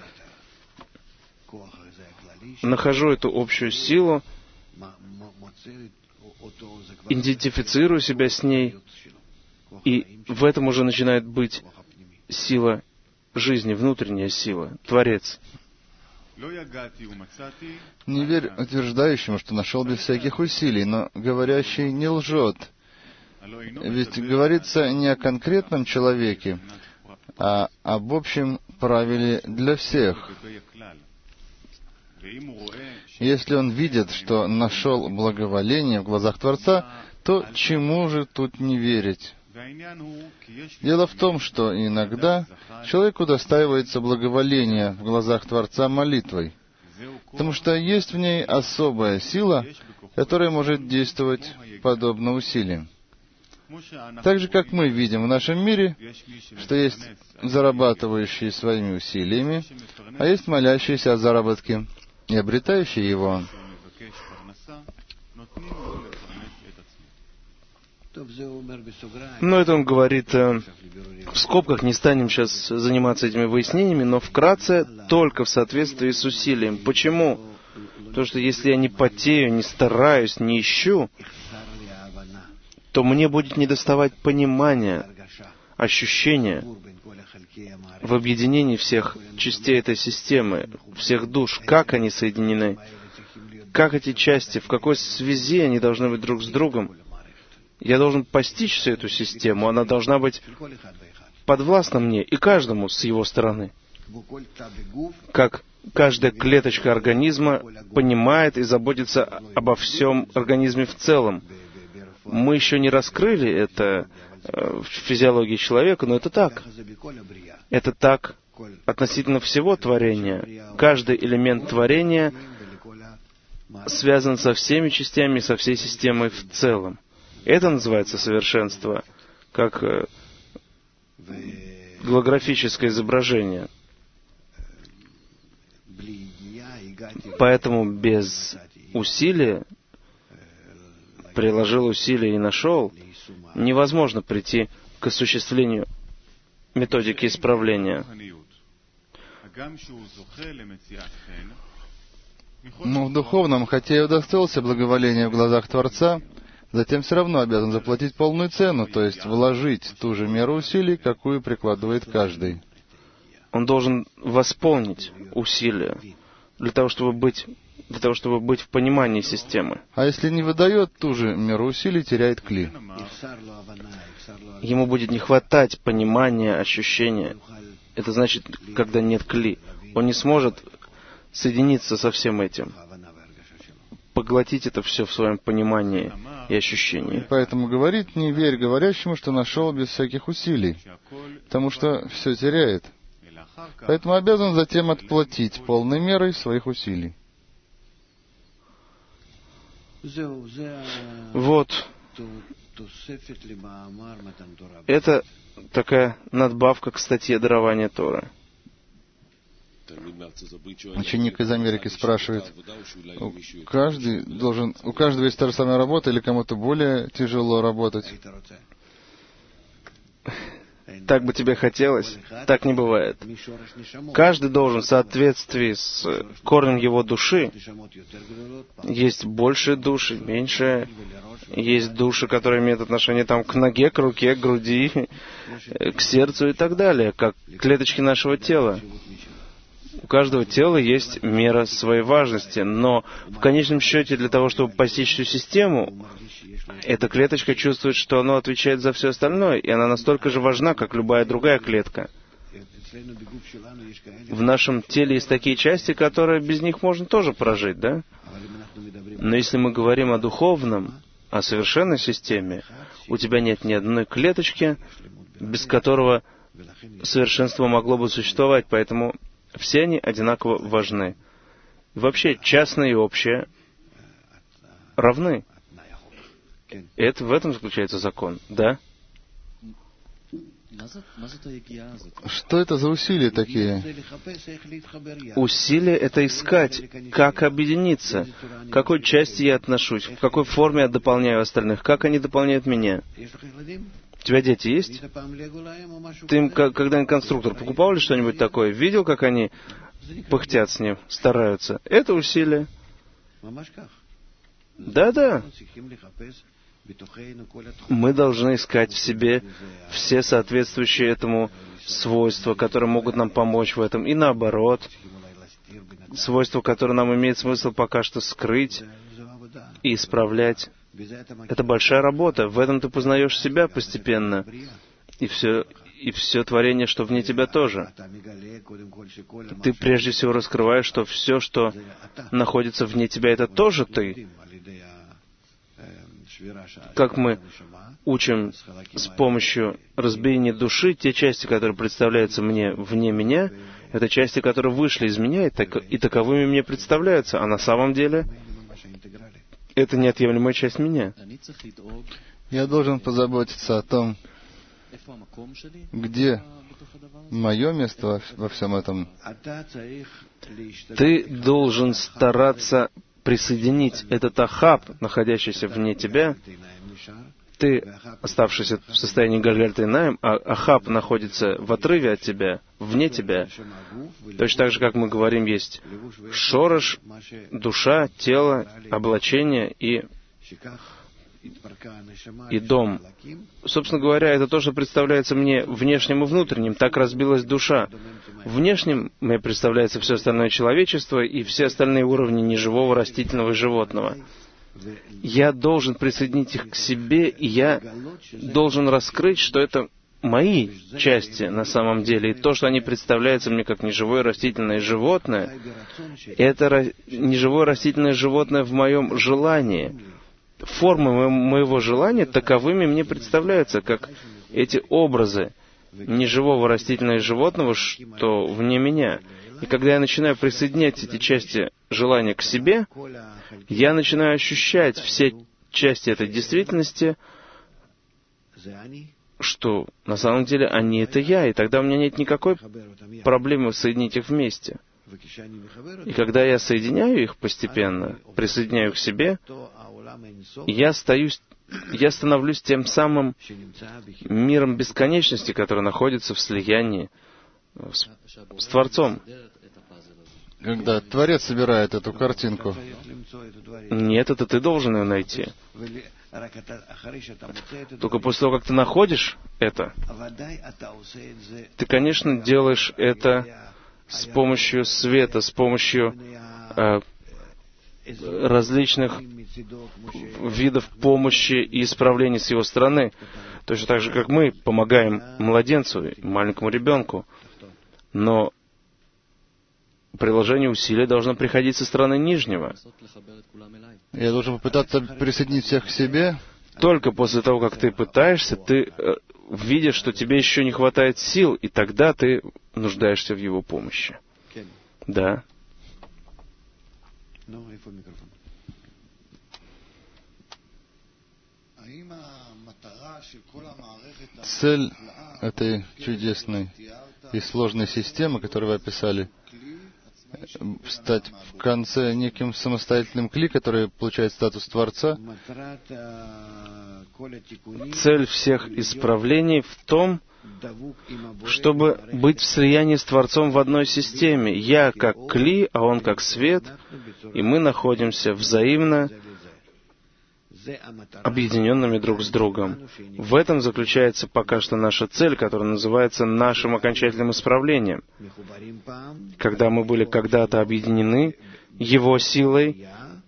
S1: Нахожу эту общую силу, идентифицирую себя с ней, и в этом уже начинает быть сила жизни, внутренняя сила, Творец.
S2: Не верь утверждающему, что нашел без всяких усилий, но говорящий не лжет. Ведь говорится не о конкретном человеке, а об общем правиле для всех. Если он видит, что нашел благоволение в глазах Творца, то чему же тут не верить? Дело в том, что иногда человеку достаивается благоволение в глазах Творца молитвой, потому что есть в ней особая сила, которая может действовать подобно усилиям. Так же, как мы видим в нашем мире, что есть зарабатывающие своими усилиями, а есть молящиеся о заработке и обретающие его.
S1: Но это он говорит в скобках, не станем сейчас заниматься этими выяснениями, но вкратце только в соответствии с усилием. Почему? Потому что если я не потею, не стараюсь, не ищу, то мне будет недоставать понимания, ощущения в объединении всех частей этой системы, всех душ, как они соединены, как эти части, в какой связи они должны быть друг с другом. Я должен постичь всю эту систему, она должна быть подвластна мне и каждому с его стороны. Как каждая клеточка организма понимает и заботится обо всем организме в целом. Мы еще не раскрыли это в физиологии человека, но это так. Это так относительно всего творения. Каждый элемент творения связан со всеми частями, со всей системой в целом. Это называется совершенство, как голографическое изображение. Поэтому без усилия, приложил усилия и нашел, невозможно прийти к осуществлению методики исправления.
S2: Но в духовном, хотя и удостоился благоволения в глазах Творца, затем все равно обязан заплатить полную цену, то есть вложить ту же меру усилий, какую прикладывает каждый.
S1: Он должен восполнить усилия для того, чтобы быть в понимании системы.
S2: А если не выдает ту же меру усилий, теряет кли.
S1: Ему будет не хватать понимания, ощущения. Это значит, когда нет кли. Он не сможет соединиться со всем этим, поглотить это все в своем понимании и ощущении.
S2: Поэтому говорит: не верь говорящему, что нашел без всяких усилий, потому что все теряет. Поэтому обязан затем отплатить полной мерой своих усилий.
S1: Вот. Это такая надбавка к статье дарования Торы.
S2: Ученик из Америки спрашивает: у каждого есть та же самая работа или кому-то более тяжело работать?
S1: Так бы тебе хотелось, так не бывает. Каждый должен в соответствии с корнем его души. Есть большие души, меньшие. Есть души, которые имеют отношение к ноге, к руке, к груди, к сердцу и так далее, как клеточки нашего тела. У каждого тела есть мера своей важности, но в конечном счете для того, чтобы постичь всю систему, эта клеточка чувствует, что она отвечает за все остальное, и она настолько же важна, как любая другая клетка. В нашем теле есть такие части, которые без них можно тоже прожить, да? Но если мы говорим о духовном, о совершенной системе, у тебя нет ни одной клеточки, без которого совершенство могло бы существовать, поэтому все они одинаково важны. И вообще, частное и общее равны. И в этом заключается закон, да?
S2: Что это за усилия такие?
S1: Усилия — это искать, как объединиться, к какой части я отношусь, в какой форме я дополняю остальных, как они дополняют меня. У тебя дети есть? Ты им когда-нибудь конструктор покупал или что-нибудь такое? Видел, как они пыхтят с ним, стараются? Это усилие. Да-да. Мы должны искать в себе все соответствующие этому свойства, которые могут нам помочь в этом, и наоборот, свойства, которые нам имеет смысл пока что скрыть и исправлять. Это большая работа. В этом ты познаешь себя постепенно. И и все творение, что вне тебя тоже. Ты прежде всего раскрываешь, что все, что находится вне тебя, это тоже ты. Как мы учим с помощью разбиения души, те части, которые представляются мне вне меня, это части, которые вышли из меня и таковыми мне представляются, а на самом деле это неотъемлемая часть меня.
S2: Я должен позаботиться о том, где мое место во всем этом.
S1: Ты должен стараться присоединить этот ахаб, находящийся вне тебя. Ты, оставшийся в состоянии Гальгальт-Эйнаим, а ахаб находится в отрыве от тебя, вне тебя. Точно так же, как мы говорим, есть шорош, душа, тело, облачение и дом. Собственно говоря, это то, что представляется мне внешним и внутренним. Так разбилась душа. Внешним мне представляется все остальное человечество и все остальные уровни неживого, растительного и животного. Я должен присоединить их к себе, и я должен раскрыть, что это мои части на самом деле. И то, что они представляются мне как неживое, растительное животное, это неживое, растительное животное в моем желании. Формы моего желания таковыми мне представляются, как эти образы неживого растительного животного, что вне меня. И когда я начинаю присоединять эти части желания к себе, я начинаю ощущать все части этой действительности, что на самом деле они — это я, и тогда у меня нет никакой проблемы соединить их вместе. И когда я соединяю их постепенно, присоединяю к себе, я становлюсь тем самым миром бесконечности, который находится в слиянии с Творцом.
S2: Когда Творец собирает эту картинку.
S1: Нет, это ты должен ее найти. Только после того, как ты находишь это, ты, конечно, делаешь это с помощью света, с помощью различных видов помощи и исправлений с его стороны. Точно так же, как мы помогаем младенцу, маленькому ребенку. Но приложение усилий должно приходить со стороны нижнего.
S2: Я должен попытаться присоединить всех к себе.
S1: Только после того, как ты пытаешься, ты видишь, что тебе еще не хватает сил, и тогда ты нуждаешься в его помощи. Да.
S2: Цель этой чудесной и сложной системы, которую вы описали, стать в конце неким самостоятельным кли, который получает статус Творца.
S1: Цель всех исправлений в том, чтобы быть в слиянии с Творцом в одной системе. Я как кли, а он как свет, и мы находимся взаимно объединенными друг с другом. В этом заключается пока что наша цель, которая называется нашим окончательным исправлением. Когда мы были когда-то объединены Его силой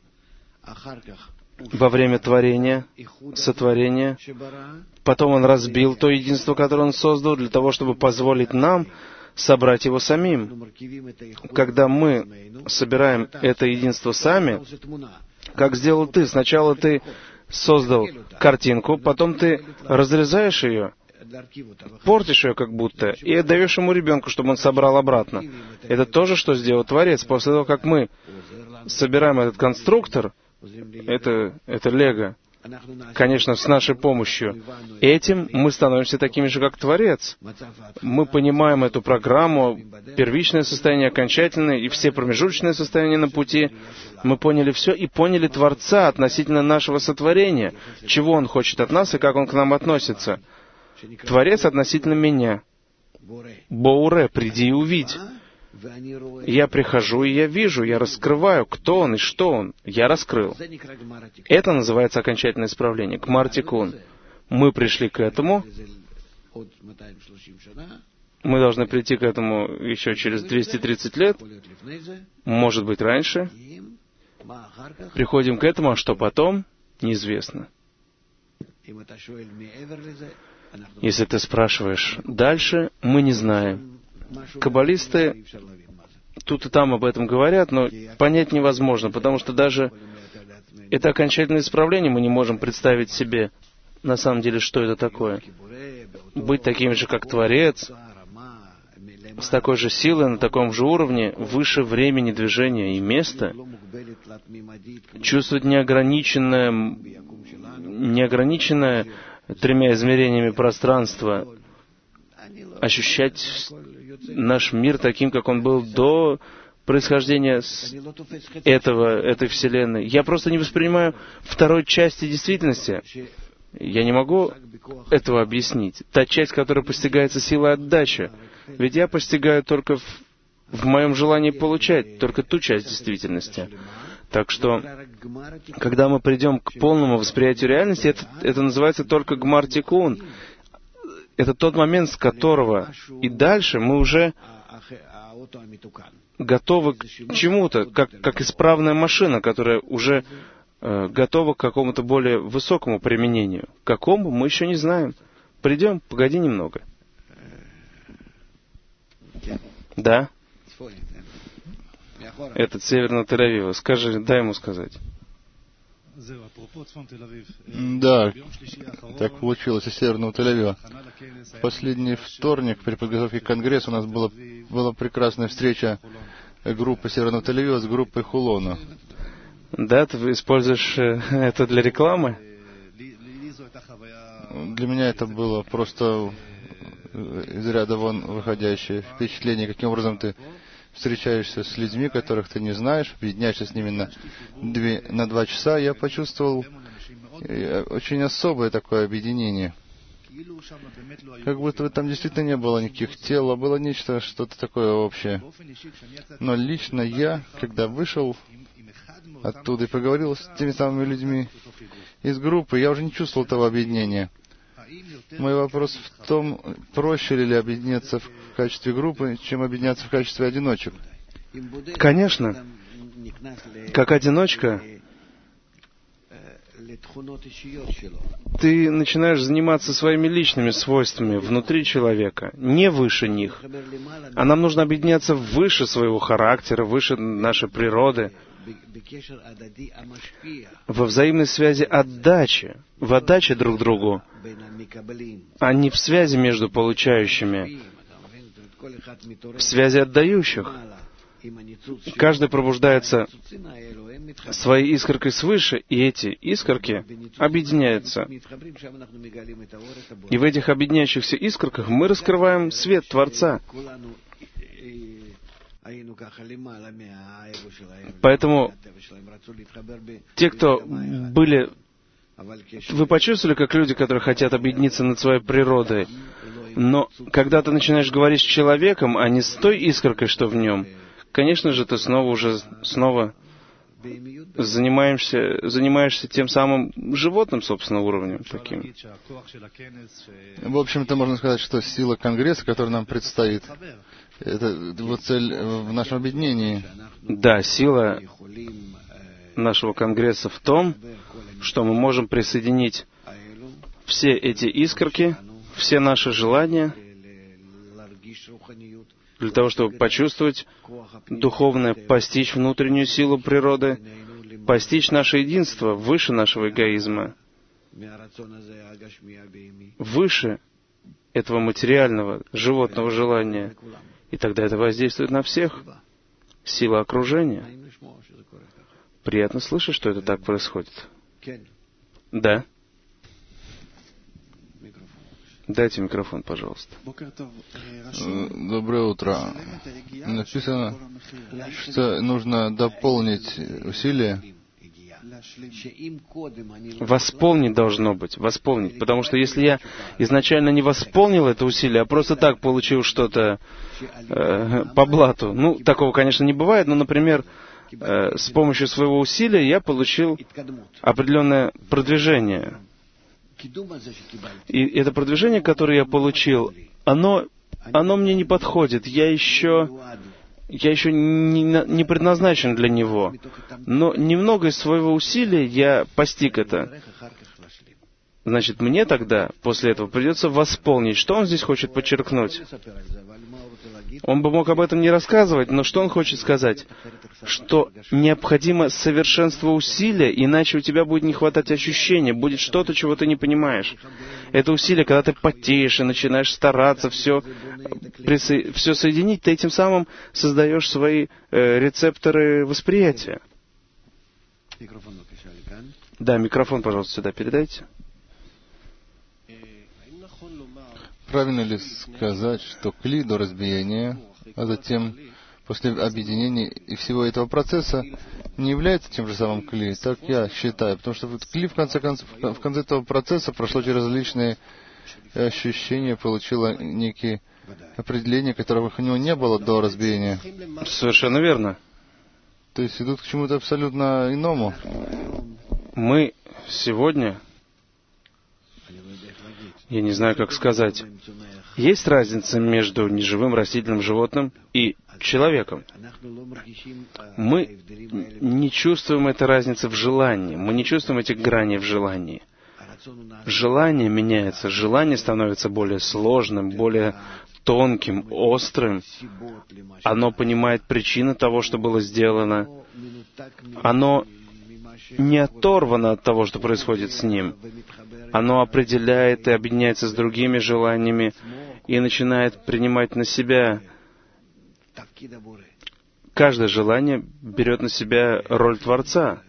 S1: во время творения, сотворения, потом Он разбил то единство, которое Он создал, для того, чтобы позволить нам собрать его самим. Когда мы собираем это единство сами, как сделал ты, сначала ты создал картинку, потом ты разрезаешь ее, портишь ее как будто, и отдаешь ему ребенку, чтобы он собрал обратно. Это то же, что сделал Творец. После того, как мы собираем этот конструктор, это лего, конечно, с нашей помощью, этим мы становимся такими же, как Творец. Мы понимаем эту программу, первичное состояние, окончательное и все промежуточные состояния на пути. Мы поняли все и поняли Творца относительно нашего сотворения, чего Он хочет от нас и как Он к нам относится. Творец относительно меня. Боуре, приди и увидь. Я прихожу, и я вижу, я раскрываю, кто он и что он. Я раскрыл. Это называется окончательное исправление. Гмар-тикун. Мы пришли к этому. Мы должны прийти к этому еще через 230 лет. Может быть, раньше. Приходим к этому, а что потом, неизвестно. Если ты спрашиваешь дальше, мы не знаем. Каббалисты тут и там об этом говорят, но понять невозможно, потому что даже это окончательное исправление мы не можем представить себе на самом деле, что это такое. Быть таким же, как Творец, с такой же силой, на таком же уровне, выше времени, движения и места, чувствовать неограниченное тремя измерениями пространства, ощущать наш мир таким, как он был до происхождения этой Вселенной. Я просто не воспринимаю второй части действительности. Я не могу этого объяснить. Та часть, которая постигается силой отдачи. Ведь я постигаю только в моем желании получать, только ту часть действительности. Так что, когда мы придем к полному восприятию реальности, это называется только гмар тикун. Это тот момент, с которого и дальше мы уже готовы к чему-то, как исправная машина, которая уже готова к какому-то более высокому применению. К какому, мы еще не знаем. Придем, погоди немного. Да? Этот северного Тель-Авива. Скажи, дай ему сказать.
S2: Да, так получилось из северного Тель-Авива. В последний вторник при подготовке к конгрессу у нас была прекрасная встреча группы северного Тель-Авива с группой Хулона.
S1: Да, ты используешь это для рекламы?
S2: Для меня это было просто из ряда вон выходящее впечатление, каким образом ты встречаешься с людьми, которых ты не знаешь, объединяешься с ними на 2 часа. Я почувствовал очень особое такое объединение. Как будто там действительно не было никаких тел, а было нечто, что-то такое общее. Но лично я, когда вышел оттуда и поговорил с теми самыми людьми из группы, я уже не чувствовал того объединения. Мой вопрос в том, проще ли объединяться в качестве группы, чем объединяться в качестве одиночек.
S1: Конечно. Как одиночка, ты начинаешь заниматься своими личными свойствами внутри человека, не выше них. А нам нужно объединяться выше своего характера, выше нашей природы, во взаимной связи отдачи, в отдаче друг другу, а не в связи между получающими, в связи отдающих. Каждый пробуждается своей искоркой свыше, и эти искорки объединяются. И в этих объединяющихся искорках мы раскрываем свет Творца. Поэтому те, кто были... Вы почувствовали, как люди, которые хотят объединиться над своей природой, но когда ты начинаешь говорить с человеком, а не с той искоркой, что в нем, конечно же, ты снова занимаешься тем самым животным, собственно, уровнем таким.
S2: В общем-то, можно сказать, что сила Конгресса, который нам предстоит, это его цель в нашем объединении.
S1: Да, сила нашего Конгресса в том, что мы можем присоединить все эти искорки, все наши желания, для того, чтобы почувствовать духовное, постичь внутреннюю силу природы, постичь наше единство выше нашего эгоизма, выше этого материального, животного желания. И тогда это воздействует на всех. Сила окружения. Приятно слышать, что это так происходит. Да. Дайте микрофон, пожалуйста.
S2: Доброе утро. Написано, что нужно дополнить усилия.
S1: Восполнить должно быть, восполнить. Потому что если я изначально не восполнил это усилие, а просто так получил что-то по блату, такого, конечно, не бывает, но, например, с помощью своего усилия я получил определенное продвижение. И это продвижение, которое я получил, оно мне не подходит. Я еще не предназначен для него. Но немного из своего усилия я постиг это. Значит, мне тогда, после этого, придется восполнить. Что он здесь хочет подчеркнуть? Он бы мог об этом не рассказывать, но что он хочет сказать? Что необходимо совершенство усилия, иначе у тебя будет не хватать ощущения, будет что-то, чего ты не понимаешь. Это усилие, когда ты потеешь и начинаешь стараться все соединить, ты этим самым создаешь свои рецепторы восприятия. Да, микрофон, пожалуйста, сюда передайте.
S2: Правильно ли сказать, что кли до разбиения, а затем после объединения и всего этого процесса не является тем же самым кли? Так я считаю, потому что кли в конце этого процесса прошло через различные ощущения, получило некие определения, которых у него не было до разбиения.
S1: Совершенно верно.
S2: То есть идут к чему-то абсолютно иному.
S1: Мы сегодня, я не знаю, как сказать, есть разница между неживым растительным животным и человеком. Мы не чувствуем этой разницы в желании, мы не чувствуем этих граней в желании. Желание меняется, желание становится более сложным, более тонким, острым. Оно понимает причины того, что было сделано. Оно не оторвано от того, что происходит с ним. Оно определяет и объединяется с другими желаниями и начинает принимать на себя. Каждое желание берет на себя роль Творца.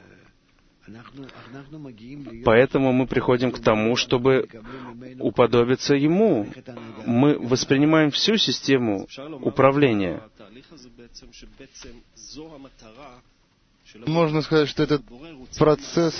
S1: Поэтому мы приходим к тому, чтобы уподобиться Ему. Мы воспринимаем всю систему управления.
S2: Можно сказать, что этот процесс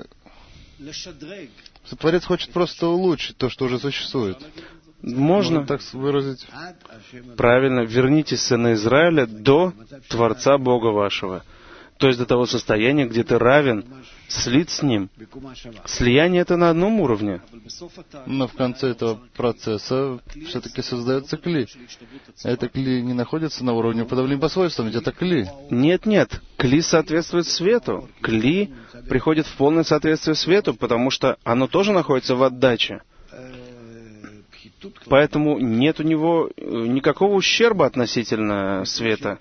S2: Творец хочет просто улучшить то, что уже существует.
S1: Можно
S2: так выразить.
S1: Правильно, верните сына Израиля до Творца Бога вашего. То есть до того состояния, где ты равен, слит с Ним. Слияние — это на одном уровне.
S2: Но в конце этого процесса все-таки создается кли. Это кли не находится на уровне уподобления по свойствам, ведь это кли.
S1: Нет. Кли соответствует свету. Кли приходит в полное соответствие свету, потому что оно тоже находится в отдаче. Поэтому нет у него никакого ущерба относительно света.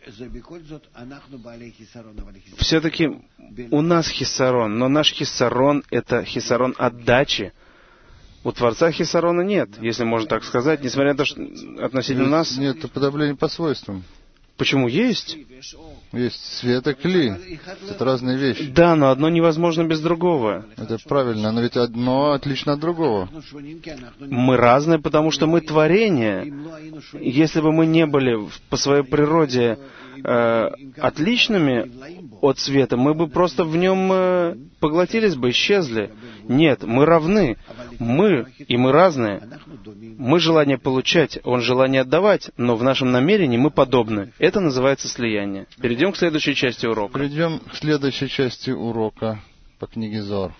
S1: Все-таки у нас хиссарон, но наш хиссарон — это хиссарон отдачи. У Творца хиссарона нет, если можно так сказать, несмотря на то, что относительно нас...
S2: Нет уподобления по свойствам.
S1: Почему есть?
S2: Есть свет и кли. Это разные вещи.
S1: Да, но одно невозможно без другого.
S2: Это правильно, но ведь одно отлично от другого.
S1: Мы разные, потому что мы творение. Если бы мы не были по своей природе отличными от света, мы бы просто в нем поглотились бы, исчезли. Нет, мы равны. Мы разные. Мы желание получать, он желание отдавать, но в нашем намерении мы подобны. Это называется слияние. Перейдем к следующей части урока.
S2: Перейдем к следующей части урока по книге Зоар.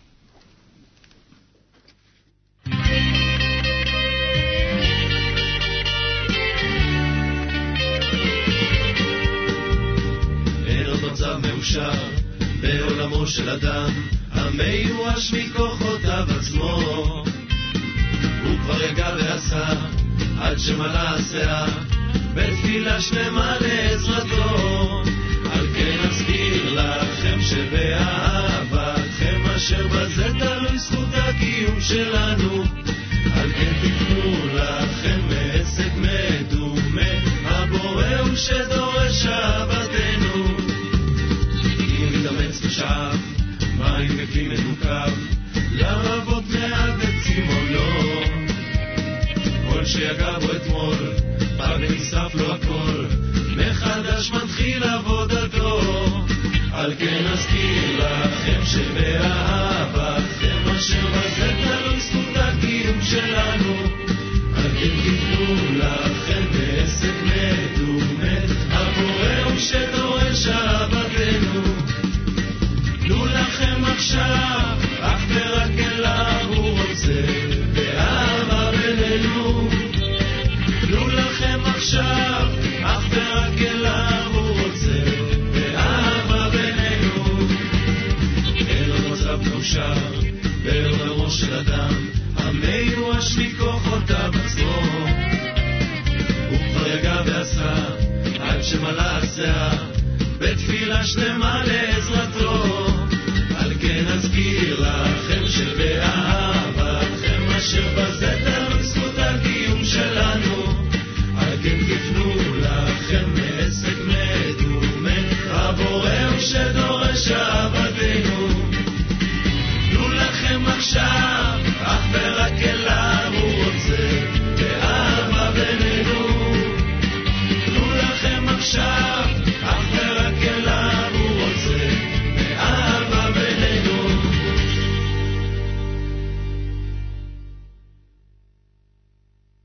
S3: בעולמו של אדם המיואש מכוחותיו עצמו הוא כבר יגע ועשה עד שמלא הסאה בתפילה שלמה לעזרתו על כן אזכיר לכם שבאהבתכם אשר בזה תלוי זכות הקיום שלנו על כן תקנו לכם מעסק מדומה הבורא הוא שדורש אהבתנו מתאמץ לשאף, מים וכלי מנוקב, לרבות מעט עצים או לא. כל שיגע בו אתמול, פג ונשרף לו הכל, מחדש מתחיל עבודתו. על כן אזכיר לכם שבאהבתכם אשר בזה תלוי זכות הקיום שלנו. על כן תיתנו לכם בעסק מדומה, הבורא הוא שדורש אהבתנו. תנו לכם עכשיו, אך ורק אליו הוא רוצה, באהבה בינינו. תנו לכם עכשיו, אך ורק אליו הוא רוצה, באהבה בינינו. אין עוד מצב מאושר, בעולמו של אדם, עמנו השליט כוחותיו עצמו. הוא כבר יגע ועשה עד שמלא הסעה בתפילה שלמה לעזרתו. על כן אזכיר לכם שבאהבתכם אשר בזאת בזכות הקיום שלנו. על כן תפנו לכם מעסק מדומה רבו